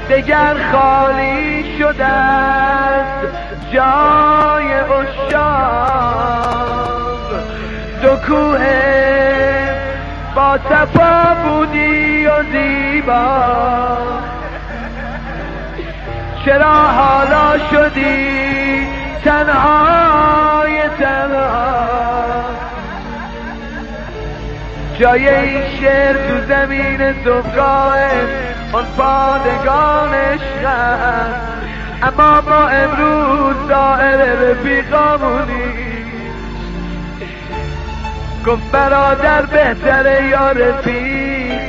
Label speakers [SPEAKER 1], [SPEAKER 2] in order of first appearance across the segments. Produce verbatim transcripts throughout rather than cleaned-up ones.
[SPEAKER 1] دگر خالی شده است جای عشاق. دو کوه با صفا بودی و زیبا، چرا حالا شدی تنهای تنها؟ جای این شعر تو زمین صبحگاه اون پادگان عشق، اما ما امروز دائره رفیقامونی. گفت برادر بهتره یا رفیق،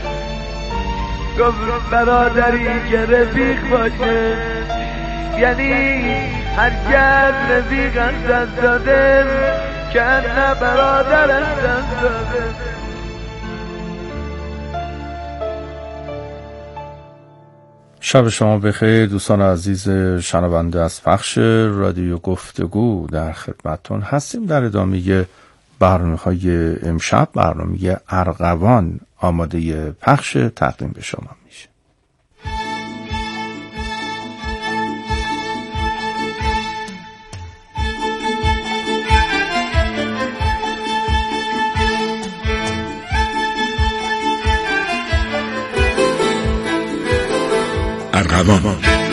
[SPEAKER 1] گفت برادری که رفیق باشه، یعنی هرگز رفیق از دست داده که نه برادر از دست داده.
[SPEAKER 2] شب شما بخیر دوستان عزیز شنونده از پخش رادیو گفتگو، در خدمتتون هستیم. در ادامه برنامه‌های امشب برنامه ارغوان آماده پخش تقدیم به شما میشه.
[SPEAKER 3] ارغوان.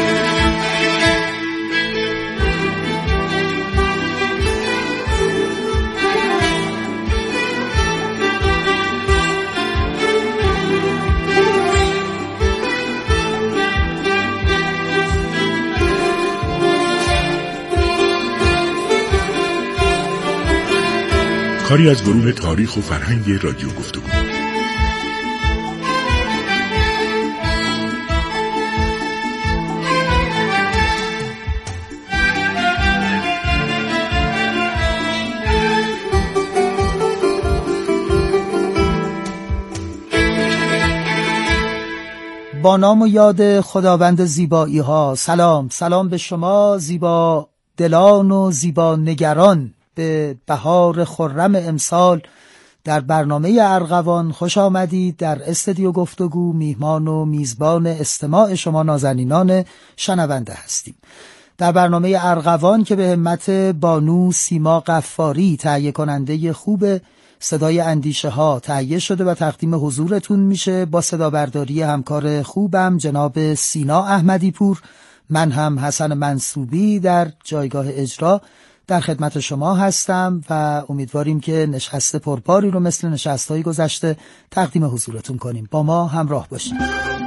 [SPEAKER 3] کاری از گروه تاریخ و فرهنگ رادیو گفتگو.
[SPEAKER 4] با نام و یاد خداوند زیبایی ها، سلام سلام به شما زیبا دلان و زیبا نگران به بهار خرم امسال. در برنامه ارغوان خوش آمدید. در استودیو گفتگو میهمان و میزبان استماع شما نازنینان شنونده هستیم. در برنامه ارغوان که به همت بانو سیما غفاری تهیه کننده خوب صدای اندیشه ها تهیه شده و تقدیم حضورتون میشه با صدا برداری همکار خوبم جناب سینا احمدی پور. من هم حسن منصوبی در جایگاه اجرا در خدمت شما هستم و امیدواریم که نشست پرباری رو مثل نشست‌های گذشته تقدیم حضورتون کنیم. با ما همراه باشید.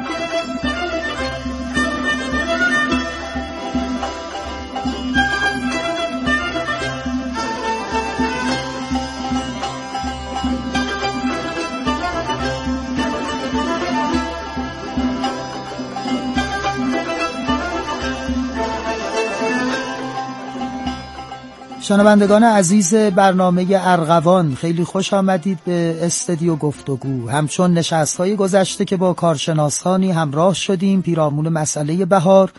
[SPEAKER 4] شنوندگان عزیز برنامه ارغوان، خیلی خوش آمدید به استودیو گفتگو. همچون نشست‌های گذشته که با کارشناسانی همراه شدیم پیرامون مسئله بهار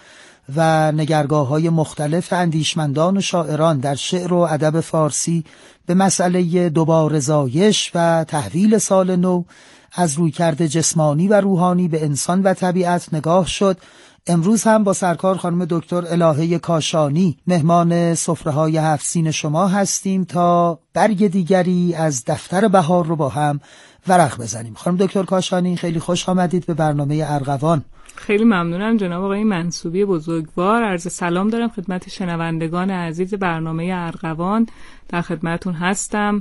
[SPEAKER 4] و نگرگاه‌های مختلف اندیشمندان و شاعران در شعر و ادب فارسی به مسئله دوباره زایش و تحویل سال نو از رویکرد جسمانی و روحانی به انسان و طبیعت نگاه شد. امروز هم با سرکار خانم دکتر الهه کاشانی مهمان سفره‌های هفت سین شما هستیم تا برگ دیگری از دفتر بهار رو با هم ورق بزنیم. خانم دکتر کاشانی خیلی خوش آمدید به برنامه ارغوان.
[SPEAKER 5] خیلی ممنونم جناب آقای منصوبی بزرگوار. عرض سلام دارم خدمت شنوندگان عزیز برنامه ارغوان. در خدمتون هستم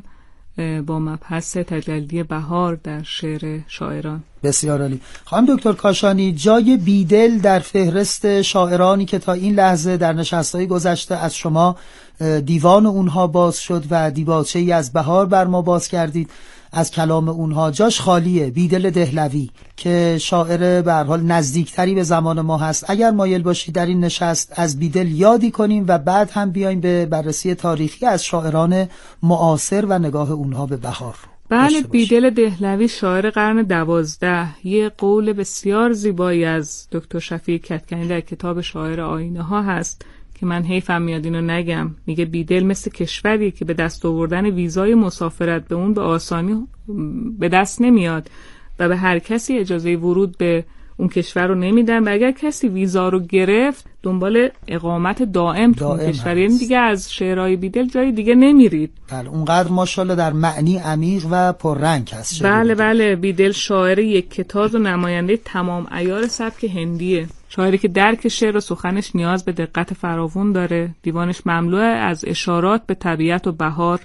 [SPEAKER 5] با مبحث تجلی بهار در شعر شاعران.
[SPEAKER 4] بسیار عالی. خانم دکتر کاشانی، جای بیدل در فهرست شاعرانی که تا این لحظه در نشست‌های گذشته از شما دیوان اونها باز شد و دیباچه‌ای از بهار بر ما باز کردید، از کلام اونها جاش خالیه. بیدل دهلوی که شاعر به هر حال نزدیکتری به زمان ما هست، اگر مایل باشید در این نشست از بیدل یادی کنیم و بعد هم بیایم به بررسی تاریخی از شاعران معاصر و نگاه اونها به بهار.
[SPEAKER 5] بله، بیدل دهلوی شاعر قرن دوازده. یه قول بسیار زیبایی از دکتر شفیع کدکنی در کتاب شاعر آینه ها هست که من حیفم میاد اینو نگم. میگه بیدل مثل کشوری که به دست آوردن ویزای مسافرت به اون به آسانی به دست نمیاد و به هر کسی اجازه ورود به اون کشور رو نمیدن و اگر کسی ویزا رو گرفت دنبال اقامت دائم تو اون کشور، یعنی دیگه از شعرهای بیدل جای دیگه نمیرید.
[SPEAKER 4] بله اونقدر ماشاءالله در معنی عمیق و پررنگ هست.
[SPEAKER 5] بله بله بیدل شاعر یک کتاز و نماینده تمام عیار سبک هندیه، شاعری که درک شعر و سخنش نیاز به دقت فراوان داره. دیوانش مملو از اشارات به طبیعت و بهار،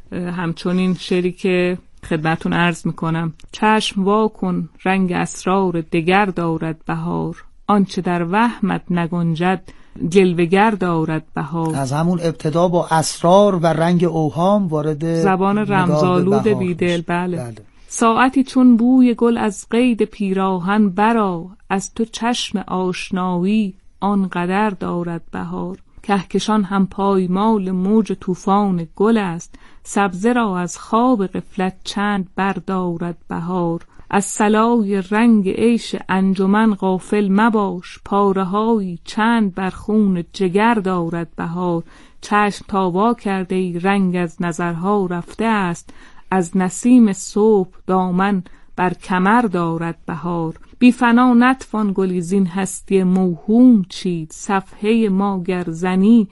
[SPEAKER 5] همچنین شعری که خدمتون عرض میکنم: چشم وا کن رنگ اسرار دگر دارد بهار، آنچه در وهمت نگنجد جلوگر دارد بهار.
[SPEAKER 4] از همون ابتدا با اسرار و رنگ اوهام وارد
[SPEAKER 5] زبان رمزآلود بیدل. بله. بله. ساعتی چون بوی گل از قید پیراهن برآ، از تو چشم آشنایی آنقدر دارد بهار. کهکشان هم پایمال موج طوفان گل است، سبزه را از خواب غفلت چند بردارد بهار. از صلای رنگ عیش انجمن غافل مباش، پاره‌هایی چند بر خون جگر دارد بهار. چشم تا وا کرده ای رنگ از نظرها رفته است، از نسیم صبح دامن بر کمر دارد بهار. بی فنا نتوان گلی زین هستی موهوم چید، صفحه ما گر زنی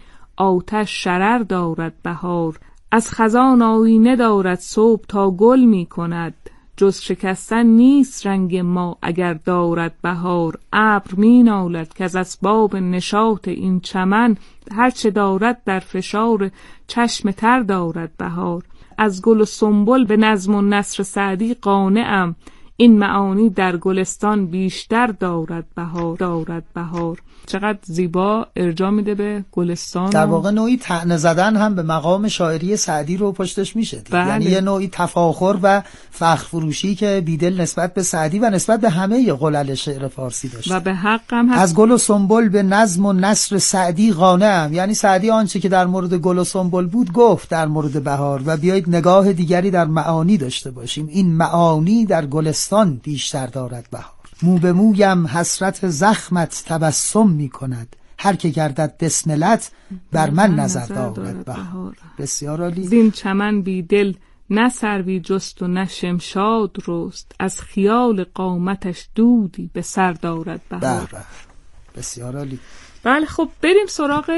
[SPEAKER 5] آتش شرر دارد بهار. از خزان آینه دارد صبح تا گل می کند، جز شکستن نیست رنگ ما اگر دارد بهار. ابر می نالد که از اسباب نشاط این چمن، هرچه دارد در فشار چشم تر دارد بهار. از گل و سنبل به نظم و نثر سعدی قانعم، این معانی در گلستان بیشتر دارد بهار دارد بهار. چقدر زیبا ارجاع میده به گلستان.
[SPEAKER 4] در واقع نوعی طعنه زدن هم به مقام شاعری سعدی رو پشتش میشه.
[SPEAKER 5] بله.
[SPEAKER 4] یعنی یه نوعی تفاخر و فخر فروشی که بیدل نسبت به سعدی و نسبت به همه قلل شعر فارسی داشت.
[SPEAKER 5] و به حق هم هست.
[SPEAKER 4] از گل و سنبل به نظم و نثر سعدی قانعم، یعنی سعدی آنچه که در مورد گل و سنبل بود گفت در مورد بهار، و بیایید نگاه دیگری در معانی داشته باشیم. این معانی در گلستان بیشتر دارد بهار. مو به مویم حسرت زخمت تبسم می کند، هر که گردد بسملت بر من نظر دارد بهار. بسیار عالی.
[SPEAKER 5] زین چمن بی دل نه سروی جست و نه شمشاد رست، از خیال قامتش دودی به سر دارد بهار.
[SPEAKER 4] بله. بسیار عالی.
[SPEAKER 5] بله خب بریم سراغ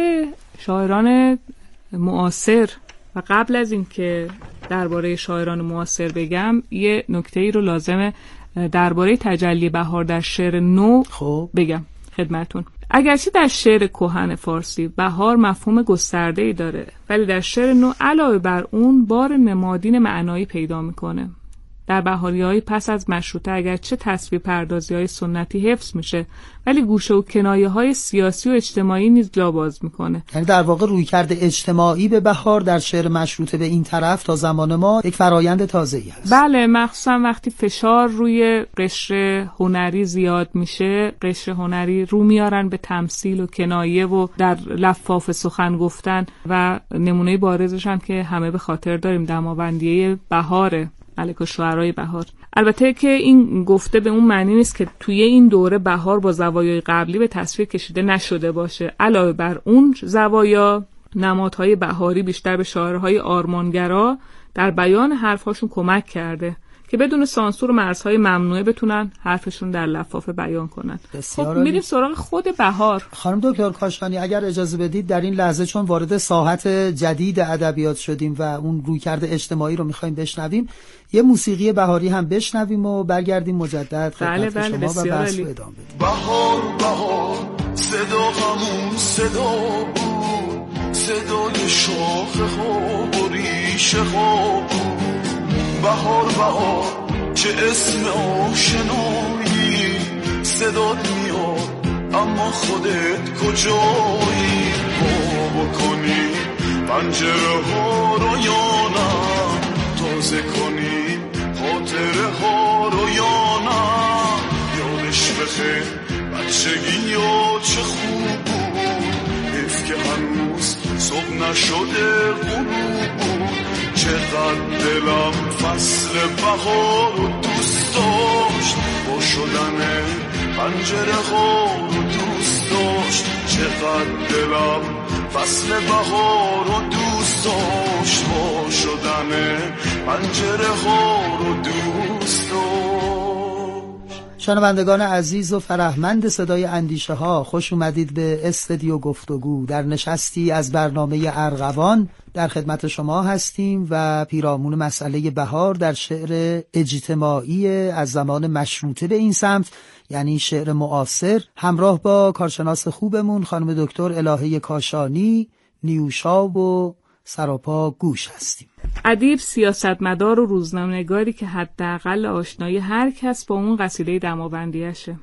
[SPEAKER 5] شاعران معاصر. و قبل از این که درباره شاعران معاصر بگم، یه نکته‌ای رو لازمه درباره تجلی بهار در شعر نو
[SPEAKER 4] خب.
[SPEAKER 5] بگم خدمتون. اگرچه در شعر کهن فارسی بهار مفهوم گسترده‌ای داره، ولی در شعر نو علاوه بر اون بار نمادین معنایی پیدا میکنه. در بهاری‌های پس از مشروطه اگرچه تصویر پردازی‌های سنتی حفظ میشه، ولی گوشه و کنایه‌های سیاسی و اجتماعی نیز جا باز میکنه.
[SPEAKER 4] یعنی در واقع رویکرد اجتماعی به بهار در شعر مشروطه به این طرف تا زمان ما یک فرایند تازه‌ای هست.
[SPEAKER 5] بله، مخصوصا وقتی فشار روی قشر هنری زیاد میشه، قشر هنری رو میارن به تمثیل و کنایه و در لفاف سخن گفتن، و نمونه بارزش هم که همه به خاطر داریم دماوندی بهاره، ملک الشعرای بهار. البته که این گفته به اون معنی نیست که توی این دوره بهار با زوایای قبلی به تصویر کشیده نشده باشه. علاوه بر اون زوایا، نمادهای بهاری بیشتر به شاعرهای آرمانگرا در بیان حرفاشون کمک کرده که بدون سانسور و مرزهای ممنوعه بتونن حرفشون در لفافه بیان کنن. خب میریم سراغ خود بهار.
[SPEAKER 4] خانم دکتر کاشانی اگر اجازه بدید در این لحظه چون وارد ساحت جدید ادبیات شدیم و اون رویکرد اجتماعی رو میخوایم بشنویم، یه موسیقی بهاری هم بشنویم و برگردیم مجدد خدمت
[SPEAKER 5] بله بله
[SPEAKER 4] شما و بحث رو ادامه بدیم.
[SPEAKER 6] بهار بهار صدا همون صدا بود، صدای شاخه ها و ریشه ها بود. بهار بهار چه اسم آشنایی، صدات میاد اما خودت کجایی؟ با بکنی پنجره ها رو یا نه، تازه کنی خاطره ها رو یا نه. یادش بخیر بچگی یا چه خوب بود، حیف که هنوز صبح نشده غروب بود. چقدر دلم فصل بهار رو دوست داشت، با شدن پنجره ها رو دوست داشت. چقدر دلم فصل بهار رو دوست داشت، با شدن پنجره ها رو دوست داشت.
[SPEAKER 4] شنوندگان عزیز و فرهمند صدای اندیشه ها، خوش اومدید به استودیو گفتگو. در نشستی از برنامه ارغوان در خدمت شما هستیم و پیرامون مسئله بهار در شعر اجتماعی از زمان مشروطه به این سمت، یعنی شعر معاصر، همراه با کارشناس خوبمون خانم دکتر الهه کاشانی، نیوشاب و سراپا گوش هستیم.
[SPEAKER 5] ادیب، سیاستمدار و روزنامه‌نگاری که حداقل آشنایی هر کس با اون قصیده دماوندیشه.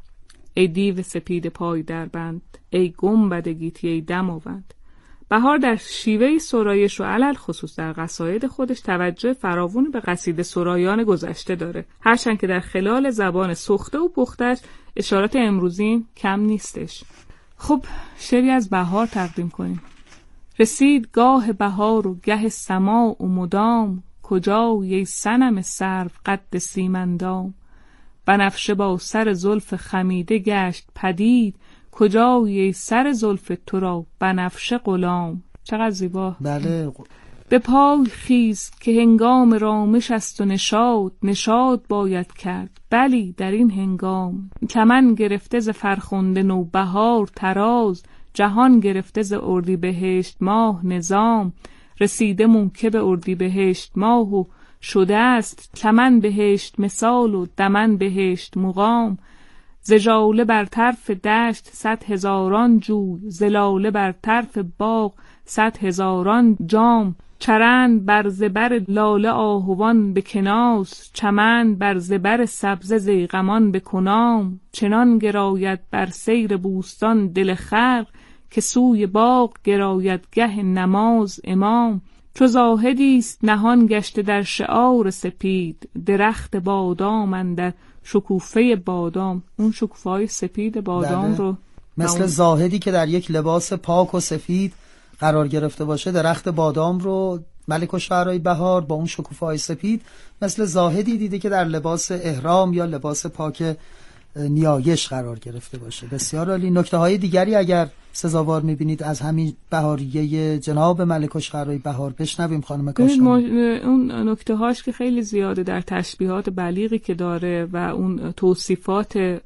[SPEAKER 5] ای دیو سپید پای در بند، ای گنبد گیتی ای دماوند. بهار در شیوه سرایش و علل خصوص در قصاید خودش توجه فراوانی به قصیده سرایان گذشته داره، هرچند که در خلال زبان سخته و پختش اشارات امروزی کم نیستش. خب شعری از بهار تقدیم کنیم. رسید گاه بهار و گه سماع و مدام، کجا ای صنم سرو قد سیمندام. بنفشه با سر زلف خمیده گشت پدید، کجا ای سر زلف تو را بنفشه غلام. چقدر زیبا.
[SPEAKER 4] بله.
[SPEAKER 5] به پای خیز که هنگام رامش است و نشاد، نشاد باید کرد بلی در این هنگام. چمن گرفته ز فرخنده نوبهار تراز، جهان گرفته ز اردیبهشت ماه نظام. رسیده موکب اردیبهشت ماه و شده است چمن بهشت مثال و دمن بهشت مقام. ز ژاله بر طرف دشت صد هزاران جوی، ز لاله بر طرف باغ صد هزاران جام. چرند بر زبر لاله آهوان به کناس، چمن بر زبر سبزه ضیغمان به کنام. چنان گراید بر سیر بوستان دل خلق، که سوی باغ گراید گه نماز امام. چو زاهدی است نهان گشته در شعار سپید، درخت بادام اندر شکوفه بادام. اون شکوفه‌های سپید بادام
[SPEAKER 4] بله.
[SPEAKER 5] رو
[SPEAKER 4] مثل زاهدی که در یک لباس پاک و سفید قرار گرفته باشه، درخت بادام رو ملک الشعرای بهار با اون شکوفه‌های سپید مثل زاهدی دیده که در لباس احرام یا لباس پاک نیایش قرار گرفته باشه. بسیار عالی. نکته های دیگری اگر سزاوار میبینید از همین بهاریه جناب ملک الشعرای بهار بشنویم خانم کاشانی.
[SPEAKER 5] اون نکته هاش که خیلی زیاده در تشبیهات بلیغی که داره و اون توصیفات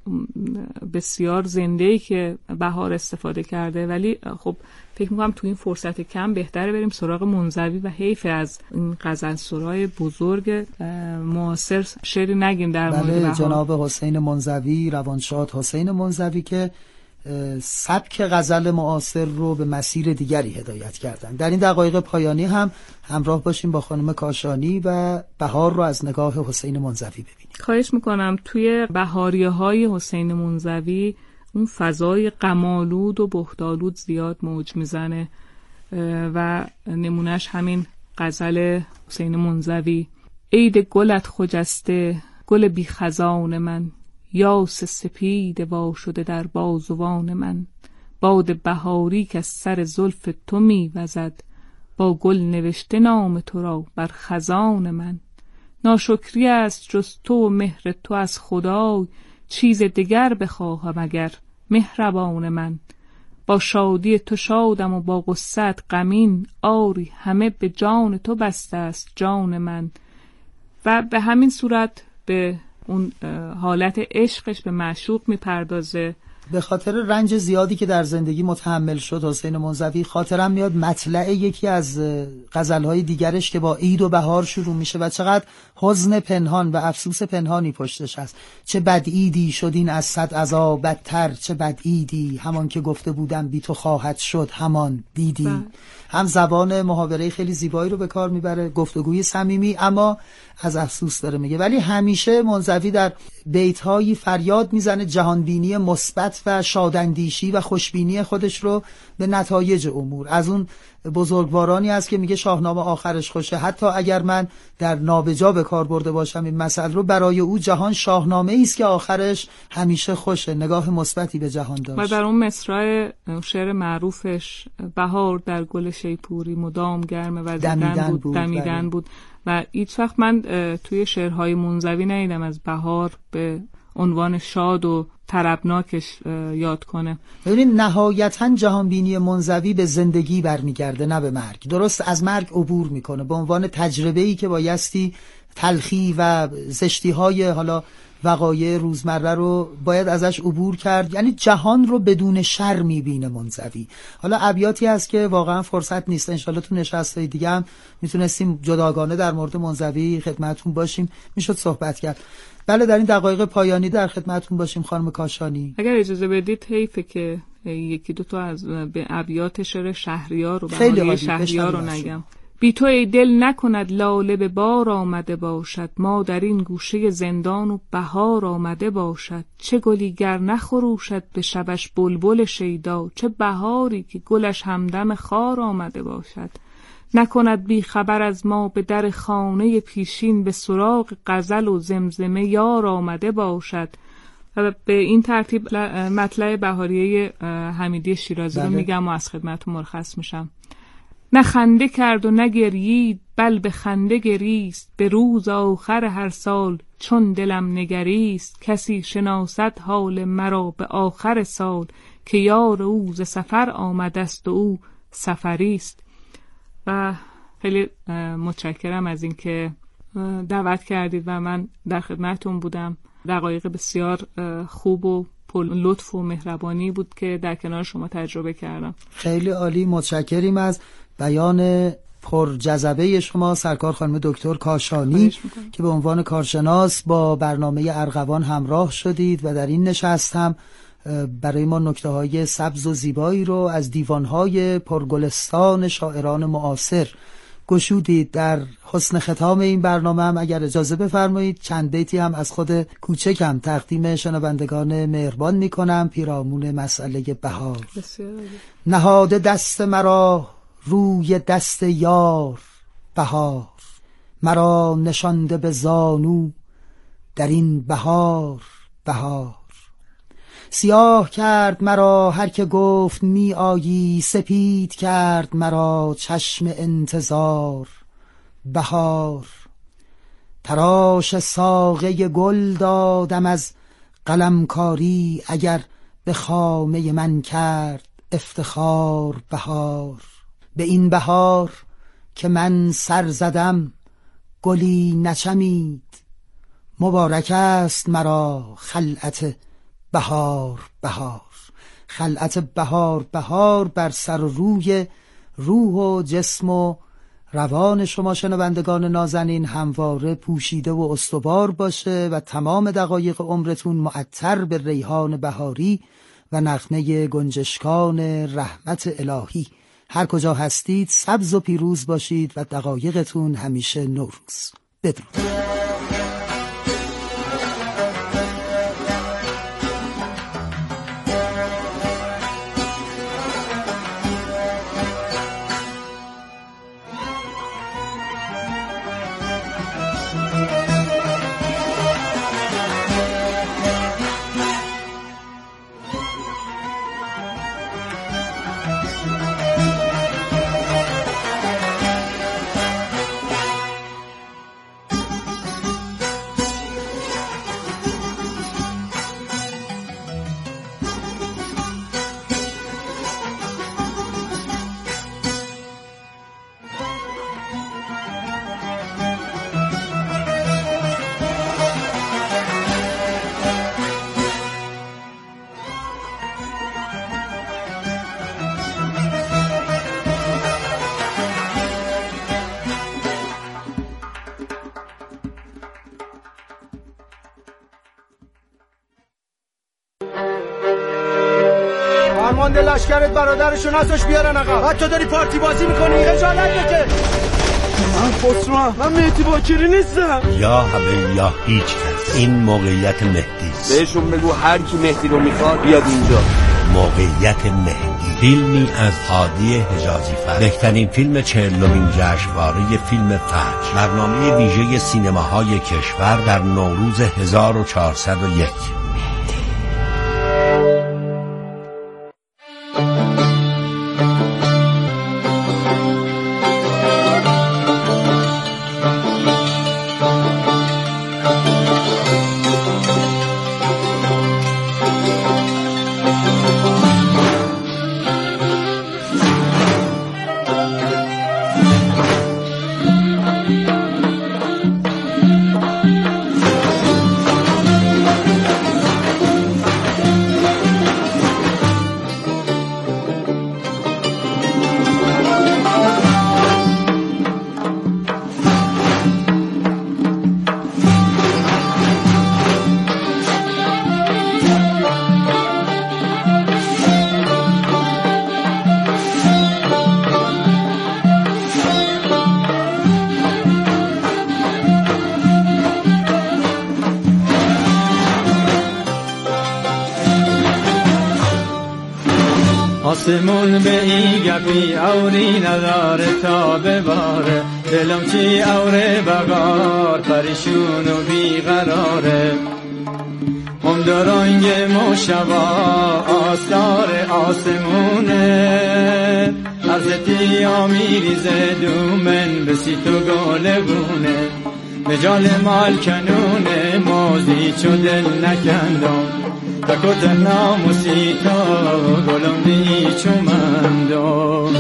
[SPEAKER 5] بسیار زنده‌ای که بهار استفاده کرده، ولی خب فکر می‌کنم تو این فرصت کم بهتره بریم سراغ منزوی و حیف از این غزل سرای بزرگ معاصر شعری نگیم در مورد بهار.
[SPEAKER 4] جناب حسین منزوی، روانشاد حسین منزوی که سبک غزل معاصر رو به مسیر دیگری هدایت کردن. در این دقایق پایانی هم همراه باشیم با خانم کاشانی و بهار رو از نگاه حسین منزوی ببینیم.
[SPEAKER 5] خواهش میکنم. توی بهاریه های حسین منزوی اون فضای غم‌آلود و بهت‌آلود زیاد موج میزنه و نمونهش همین غزل حسین منزوی. عید گلت خجسته گل بی خزان من، یاس سپید وا شده در بازوان من. باد بهاری که از سر زلف تو می وزد، با گل نوشته نام تو را بر خزان من. ناشکری است جز تو و مهر تو از خدای، چیز دیگر بخواهم اگر مهربان من. با شادی تو شادم و با غصت غمین، آری همه به جان تو بسته است جان من. و به همین صورت به اون حالت عشقش به معشوق میپردازه.
[SPEAKER 4] به خاطر رنج زیادی که در زندگی متحمل شد حسین منزوی، خاطرم میاد مطلع یکی از غزلهای دیگرش که با عید و بهار شروع میشه و چقدر حزن پنهان و افسوس پنهانی پشتش هست. چه بد عیدی شد این از صد عذاب بدتر، چه بد عیدی همان که گفته بودم بی تو خواهد شد همان دیدی. با. هم زبان محاوره خیلی زیبایی رو به کار میبره، گفتگوی صمیمی، اما از افسوس داره میگه. ولی همیشه منزوی در بیت‌هایی فریاد میزنه جهانبینی مثبت و شاداندیشی و خوشبینی خودش رو به نتایج امور. از اون بزرگوارانی است که میگه شاهنامه آخرش خوشه، حتی اگر من در نابجا به کار برده باشم این مسئله رو، برای او جهان شاهنامه ای است که آخرش همیشه خوشه، نگاه مثبتی به جهان داشت.
[SPEAKER 5] و در اون مصرع شعر معروفش بهار در گل شیپوری مدام گرم و دمیدن بود, بود دمیدن بود و هیچ وقت من توی شعرهای منزوی ندیدم از بهار به عنوان شاد و طربناکش یاد کنه.
[SPEAKER 4] ببینید نهایتاً جهانبینی منزوی به زندگی برمیگرده نه به مرگ. درست از مرگ عبور میکنه به عنوان تجربه‌ای که بایستی تلخی و زشتی‌های حالا وقایع روزمره رو باید ازش عبور کرد، یعنی جهان رو بدون شر میبینه منزوی. حالا ابیاتی هست که واقعا فرصت نیست، انشالله تو نشستهای دیگه هم میتونستیم جداگانه در مورد منزوی خدمتون باشیم، میشد صحبت کرد. بله در این دقایق پایانی در خدمتون باشیم خانم کاشانی.
[SPEAKER 5] اگر اجازه بدید حیفه که یکی دو تا از به ابیات شعر شهریار رو
[SPEAKER 4] خیلی
[SPEAKER 5] شهریار رو نگم. بی تو ای دل نکند لاله به بار آمده باشد، ما در این گوشه زندان و بهار آمده باشد. چه گلی گر نخروشد به شبش بلبل شیدا، چه بهاری که گلش همدم خار آمده باشد. نکند بی خبر از ما به در خانه پیشین، به سراغ غزل و زمزمه یار آمده باشد. و به این ترتیب مطلع بهاریه حمیدی شیرازی بله. رو میگم و از خدمتتون مرخص میشم. نه خنده کرد و نگرید، بل به خنده گریست، به روز آخر هر سال چون دلم نگریست. کسی شناسد حال مرا به آخر سال، که یار او ز سفر آمدست و او سفریست. و خیلی متشکرم از این که دعوت کردید و من در خدمتتون بودم. دقایق بسیار خوب و پر لطف و مهربانی بود که در کنار شما تجربه کردم.
[SPEAKER 4] خیلی عالی، متشکریم از بیان پر جذبه شما سرکار خانم دکتر کاشانی که به عنوان کارشناس با برنامه ارغوان همراه شدید و در این نشست هم برای ما نکته‌های سبز و زیبایی رو از دیوان‌های پرگلستان شاعران معاصر گشودید. در حسن ختام این برنامه هم اگر اجازه بفرمایید چند بیتی هم از خود کوچکم تقدیم شنوندگان مهربان میکنم پیرامون مسئله بهار. نهاده دست مرا روی دست یار بهار، مرا نشانده به زانو در این بهار بهار. سیاه کرد مرا هر که گفت می آیی، سپید کرد مرا چشم انتظار بهار. تراش ساقه گل دادم از قلمکاری، اگر به خامه من کرد افتخار بهار. به این بهار که من سر زدم گلی نچمید، مبارک است مرا خلعت بهار بهار. خلعت بهار بهار بر سر و روی روح و جسم و روان شما شنوندگان نازنین همواره پوشیده و استوار باشه و تمام دقایق عمرتون معطر به ریحان بهاری و نغمه گنجشکان رحمت الهی. هر کجا هستید سبز و پیروز باشید و دقایقتون همیشه نوروز. بدرود.
[SPEAKER 7] فرمانده لشکرت برادرشون هستش بیارن آقا. بعد تو داری پارتی بازی میکنی، خجالت بکش. من خسروام، من مهدی باکری نیستم.
[SPEAKER 8] یا همه یا هیچ کس. این موقعیت مهدی است.
[SPEAKER 7] بهشون بگو هر کی مهدی رو میخواد بیاد اینجا.
[SPEAKER 8] موقعیت مهدی، فیلمی از هادی حجازی فر، بهترین فیلم چهلمین جشنواره فیلم فجر، برنامه ویژه سینماهای کشور در نوروز هزار و چهارصد و یک.
[SPEAKER 9] آسمون به ای گپی اوری نداره تا بباره دلم چی اوره بغار پریشون و بیقراره هم درنگ مشوا آستار آسمونه حضرتی آمیریزه دومن بسی تو گلگونه به جال مال کنونه موزی چو دل نکندم تکوت ناموسی تو گلم دی چو مندم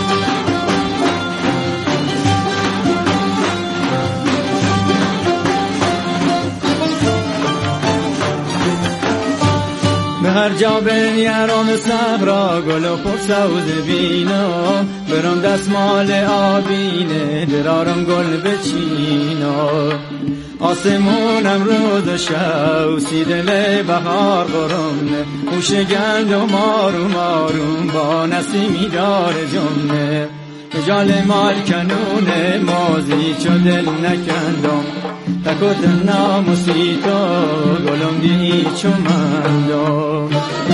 [SPEAKER 9] به هر جا بین یاران صحرا گل و پر سوز بینا برم دستمال آبینه درارم گل بچینا آسمونم روز و شو سی دل بهار برمنه خوش گندم آروم آروم با نسیمی داره جمنه جال مال کنونه موزی چو دل نکندم تکوت ناموسی تو گلم دی چو مندم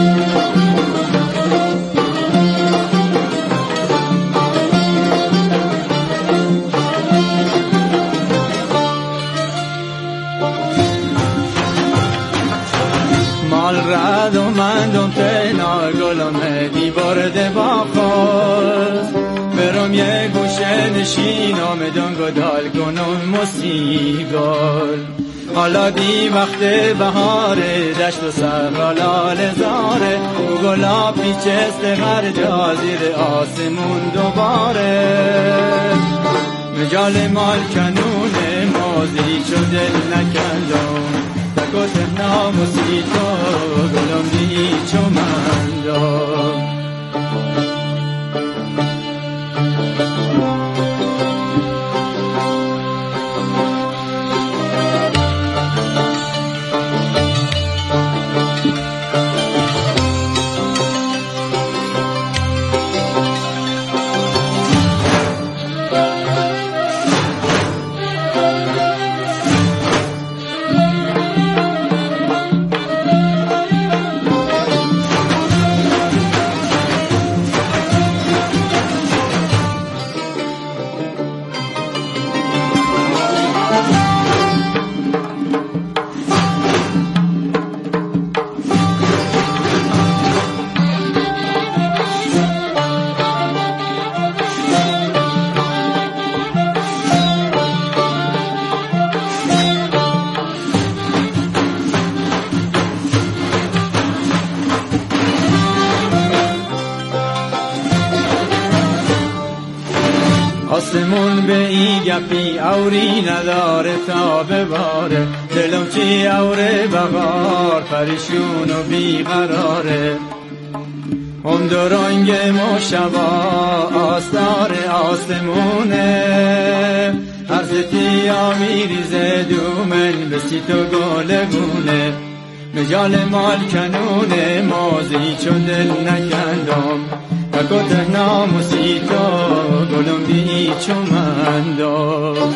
[SPEAKER 9] مال رد و مندم تینا گلم دی برده با خواست برم یه گوشه نشینم دنگ دال کنم موسیقال حالا دی وقت بهاره دشت و صحرا لاله زاره گلا پیچست هر جا زیر آسمون دوباره مجال مال کنونه موزی چو دل نکندم تکوت ناموسی تو گلم دی چو مندم آسمون به ای گپی اوری نداره تا بباره دلم چی اوره بغار پریشون و بیقراره هم درنگ مشوا آستار آسمونه حضرتی آمیریزه دومن بسی تو گلگونه مجال مال کنونه موزی چون دل نکندم تکوت ناموسی تو گلم دی چو مندم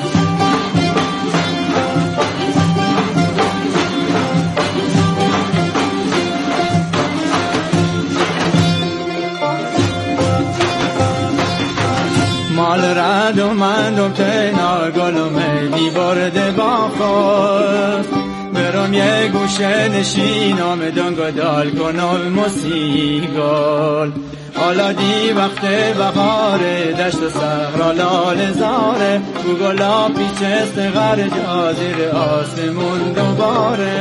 [SPEAKER 9] مال رد و مندم تینا گلم دی برده با خود برم یه گوشه نشینم دنگ دال کنم موسیقال حالا دی وقت بهاره دشت و صحرا لاله زاره گوگلا پیچست غر جا زیر آسمون دوباره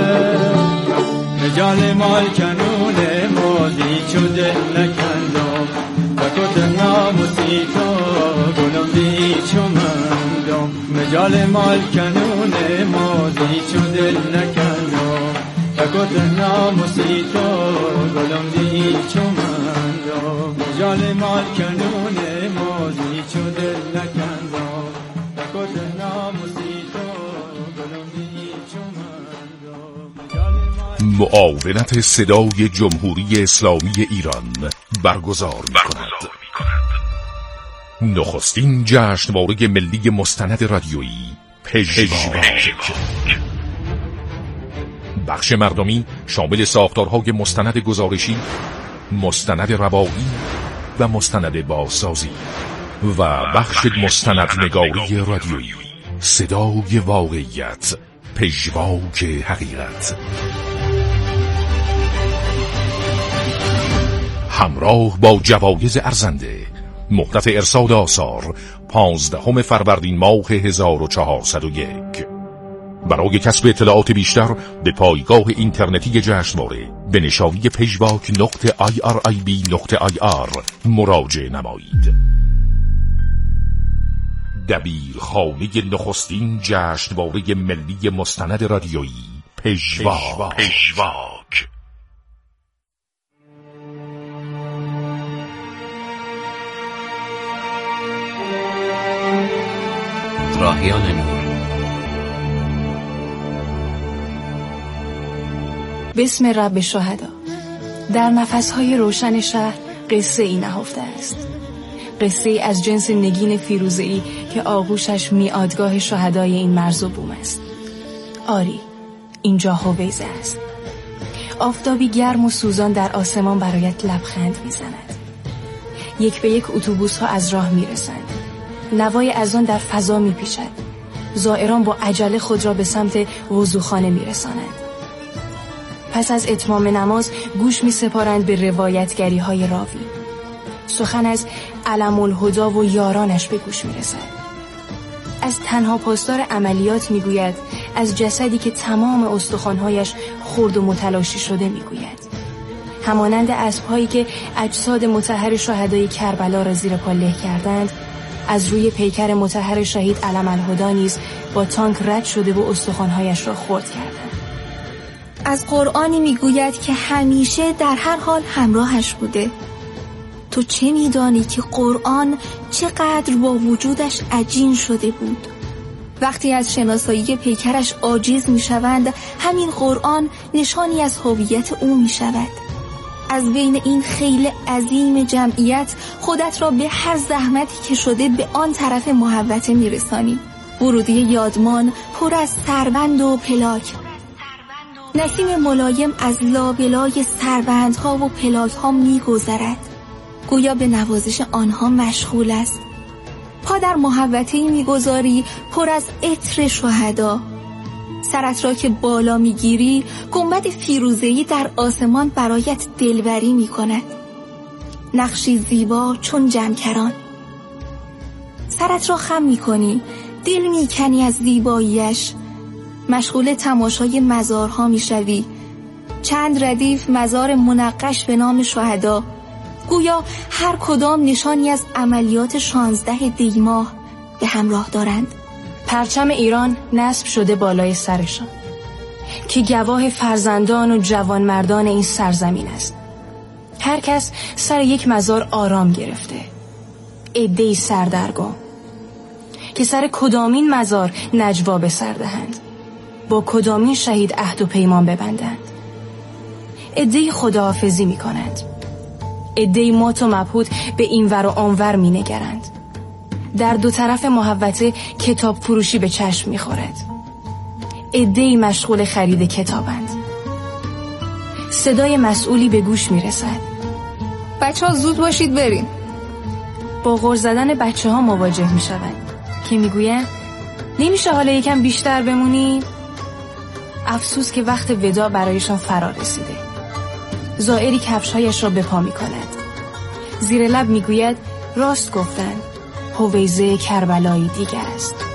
[SPEAKER 9] مجال مال کنونه موزی چو دل نکندم تکوت ناموسی تو گلم دی چو مندم مجال مال کنونه موزی چو دل نکندم تکوت ناموسی تو گلم دی چو مندم مجال مال کنونه موزی چو دل نکندم تکوت ناموسی تو گلم دی چو مندم.
[SPEAKER 3] معاونت صدای جمهوری اسلامی ایران برگزار می‌کند. نخستین جشنواره ملی مستند رادیویی پژواک. بخش مردمی شامل ساختارهای مستند گزارشی، مستند روایی و مستند بازسازی و بخش مستند نگاری رادیویی، صدای واقعیت، پژواک حقیقت. همراه با جوایز ارزنده. مهلت ارسال آثار پانزدهم فروردین ماه هزار و چهارصد و یک. برای کسب اطلاعات بیشتر به پایگاه اینترنتی جشنواره به نشانی پژواک نقطه آی آر آی بی نقطه آی آر مراجعه نمایید. دبیرخانه نخستین جشنواره ملی مستند رادیویی، پژواک. پژواک.
[SPEAKER 10] راهیان نور.
[SPEAKER 11] بسم رب شهدا. در نفسهای روشن شهر قصه ای نهفته است. قصه ای از جنس نگین فیروزه‌ای که آغوشش میادگاه شهدای این مرز و بوم است. آری، اینجا هویزه است. آفتابی گرم و سوزان در آسمان برایت لبخند میزند. یک به یک اتوبوس ها از راه میرسند. نوای اذان در فضا میپیچد. زائران با عجله خود را به سمت وضوخانه میرسانند. پس از اتمام نماز گوش میسپارند به روایتگری های راوی. سخن از علم الهدی و یارانش به گوش میرسد. از تنها پاسدار عملیات میگوید، از جسدی که تمام استخوانهایش خرد و متلاشی شده میگوید. همانند اسب‌هایی که اجساد مطهر شهدای کربلا را زیر پا له کردند، از روی پیکر مطهر شهید علم الهدی نیز با تانک رد شده و استخوانهایش را خرد کردند.
[SPEAKER 12] از قرآنی میگوید که همیشه در هر حال همراهش بوده. تو چه میدانی که قرآن چقدر با وجودش عجین شده بود؟ وقتی از شناسایی پیکرش عاجز میشوند، همین قرآن نشانی از هویت او میشود. از بین این خیل عظیم جمعیت خودت را به هر زحمتی که شده به آن طرف محوطه میرسانی. ورودی یادمان پر از سربند و پلاک. نسیم ملایم از لابلای سربندها و پلاک‌ها می‌گذرد. گویا به نوازش آنها مشغول است. پا در محوطه‌ای می‌گذاری پر از عطر شهدا. سرت را که بالا می‌گیری، گنبد فیروزه‌ای در آسمان برایت دلبری می‌کند. نقشی زیبا چون جمکران. سرت را خم می‌کنی، دل می‌کنی از زیباییش. مشغول تماشای مزارها میشوی. چند ردیف مزار منقش به نام شهدا، گویا هر کدام نشانی از عملیات شانزده دی ماه به همراه دارند.
[SPEAKER 11] پرچم ایران نصب شده بالای سرشان که گواه فرزندان و جوانمردان این سرزمین است. هر کس سر یک مزار آرام گرفته. عده‌ای سردرگم که سر کدامین مزار نجوا به سر دهند، با کدامین شهید عهد و پیمان ببندند. عده‌ای خداحافظی می کنند. عده‌ای مات و مبهوت به این ور و آن ور می نگرند. در دو طرف محوطه کتاب فروشی به چشم می خورد. عده‌ای مشغول خرید کتابند. صدای مسئولی به گوش می رسد.
[SPEAKER 12] بچه ها زود باشید بریم.
[SPEAKER 11] با غر زدن بچه ها مواجه می شوند که می گویند نمیشه حالا یکم بیشتر بمونی؟ افسوس که وقت وداع برایشان فرا رسیده. زائری کفش‌هایش را به پا می کند. زیر لب می گوید راست گفتند، هویزه کربلایی دیگر است.